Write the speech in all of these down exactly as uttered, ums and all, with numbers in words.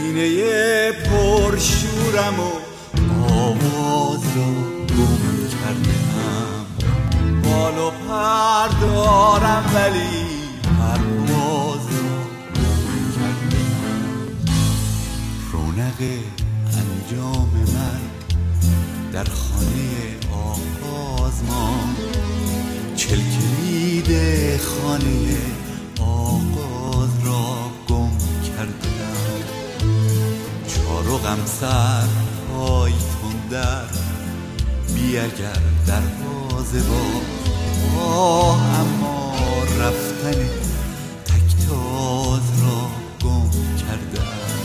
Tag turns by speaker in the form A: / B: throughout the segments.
A: سینه پرشورم و آواز را گم کردم. بال و پر دارم ولی پرواز را گم کردم. رونق انجام من در خانه آغاز ماند. چل کلید خانه آغاز را گم کردم. چارقم سر پای تندر بی اگر دروازه باز. آه اما رفتن تکتاز را گم کردم.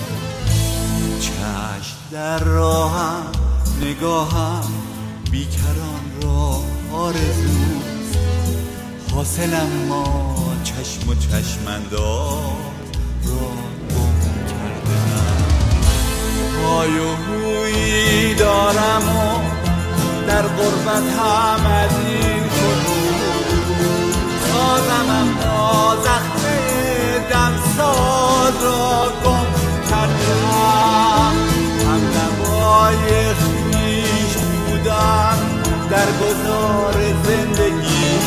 A: چشم در راهم نگاهم بیکران را آرزوست. حاصلم ما چشم و چشم‌انداز را گم کردم. های و هویی دارم و در غربت هم از این خطور. سازم اما زخم دمساز را گم کردم. هم نوای خویش بودم در گذار زندگی.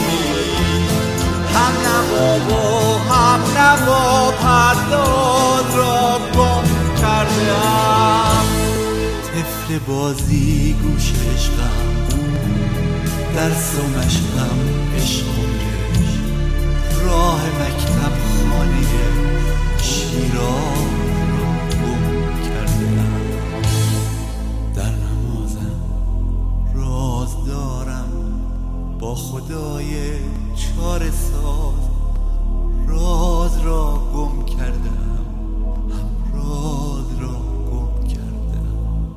A: هم نوا و هم نوا پرداز را گم کردم. طفل بازی گوش عشقم، درس و مشقم عشق و عشق. راه مکتب خانه شیراز را گم کردم. در نمازم راز دارم با خدای چاره ساز. راز را گم کردم، هم راز را گم کردم.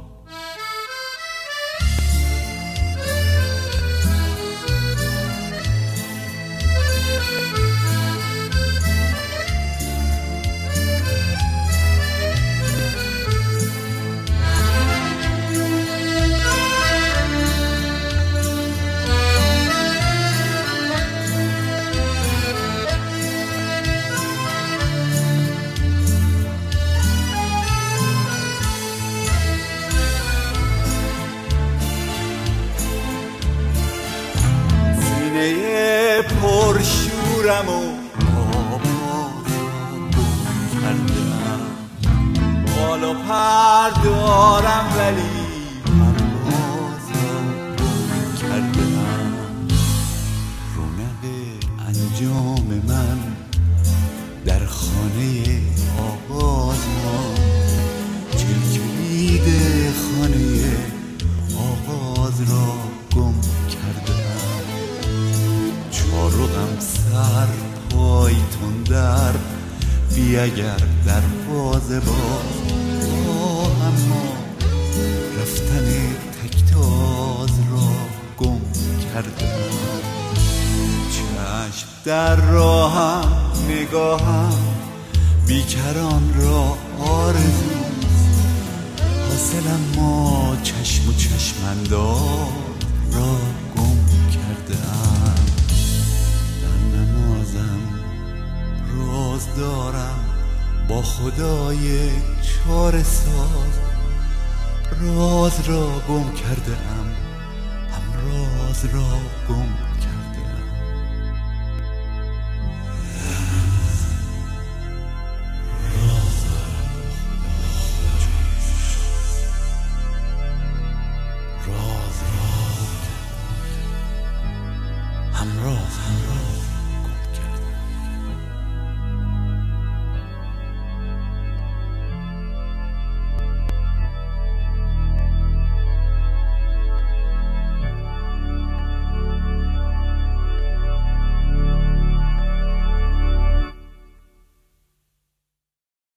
A: سینه پرشورم و آواز را گم کردم. بال و پر دارم ولی پرواز را گم کردم. رونق انجام من در خانه آغاز ماند. چل کلید خانه آغاز را گم کردم. چارقم سر پای تندر بی اگر دروازه باز. آه اما رفتن تکتاز را گم کردم. چشم در راهم نگاهم بیکران را آرزوست. حاصلم ما چشم و چشم‌انداز را گم کردم. راز دارم با خدای چاره ساز. راز را گم کرده ام، هم راز را گم